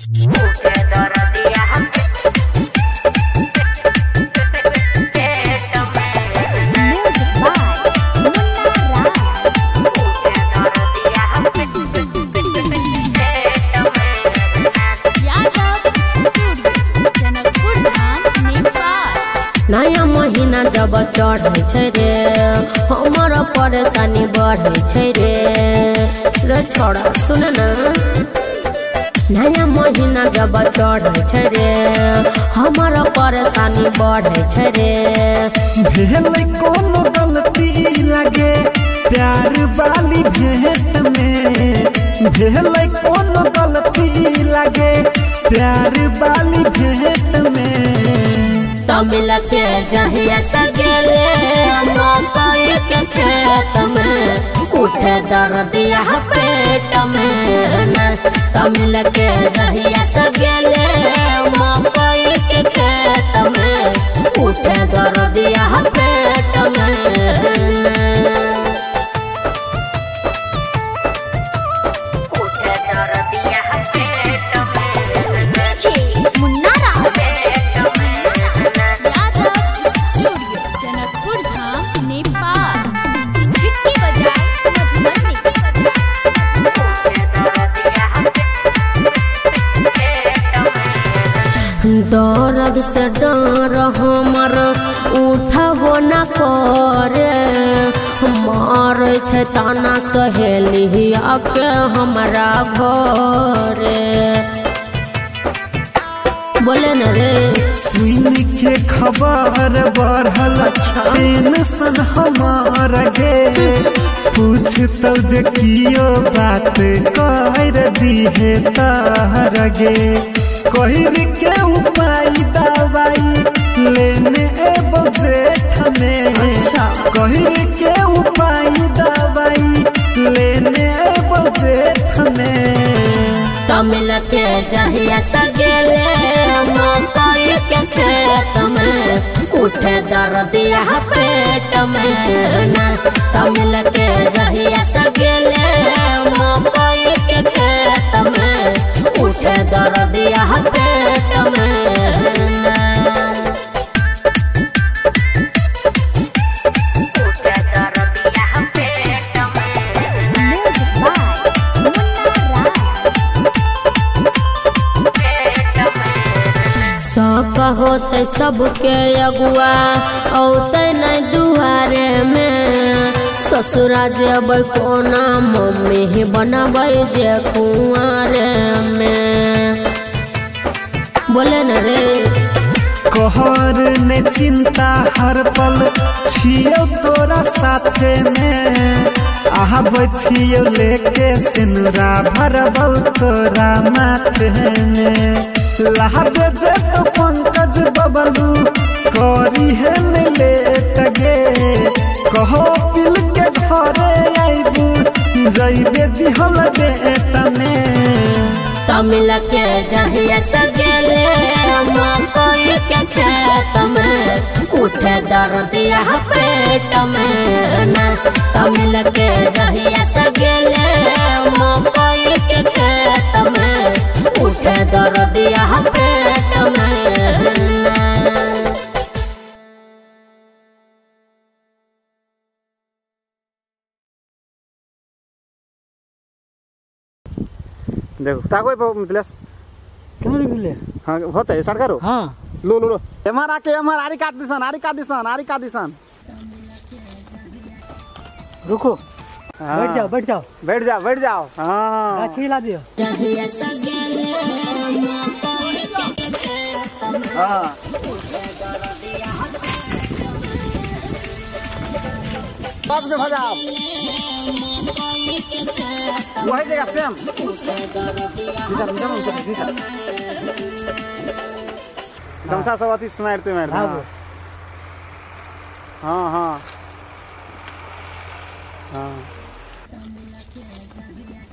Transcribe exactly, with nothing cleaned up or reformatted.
नया महीना जब चढ़े छे रे हमर परेशानी बढ़े छे रे रे छोड़ा सुन ना। नया महीना जब चढ़े छे रे हमर परेशानी बढ़े छे रे। भेल कोनो गलती लगे प्यार वाली भेंट में, भेल कोनो गलती लगे प्यार वाली भेंट में। तमिल के जहिया सगेले मकई के खेत में उठे दर्दिया पेट में। तमिल के जहिया सगेले मकई के खेत में उठे दर्दिया पेट में। दर्द से डर हमर उठबो न करे, मार छे ताना सहेली आके हमरा घरे। बोले न रे सुन के खबर बढ़ल टेंशन हमार गे, पूछतो जे कियो बात कर दिहे तार गे। कहर के उपाय दवाई लेने एबो जेठ में, कहर के उपाय दवाई लेने एबो जेठ में। तमिल के जहिया सगेले मकई के खेत में उठे दर्दिया पेट में। तमिल के जहिया सगेले मकई के खेत में उठे दर्दिया पेट में। होते सबके अगुआ औते नहीं दुआरे में, ससुरा जब कोना मम्मी बनबै जे कुआरे में। बोले न रे कहर ने चिंता हर पल छियो तोरा साथे में, आबै छियो लेके सिनुरा भरबौ तोरा माथे में। लहब जे तो पंकज बबलू करी है ले तगे, कहो पिल के घरे आइबू जइबे दिहल बेटा में। तमिल के जहिया सगेले मकई के खेत में उठे दर्दिया पेट में। तमिल के जहिया सगेले मकई के खेत में उठे दर्दिया पेट में। देखो ताको प्लस कहाँ निकले? हाँ होता है स्टार्ट करो। हाँ लो लो लो एमआर आके एमआर आरी काट दिसान आरी काट दिसान आरी काट दिसान। रुको हाँ। बैठ जाओ बैठ जाओ बैठ जाओ बैठ जाओ। हाँ गाछी हिला दियो। हाँ सब के भजाओ वही जगह सेम इधर इधर इधर इधर गमछा सब अति मारते मारते। हाँ हाँ हाँ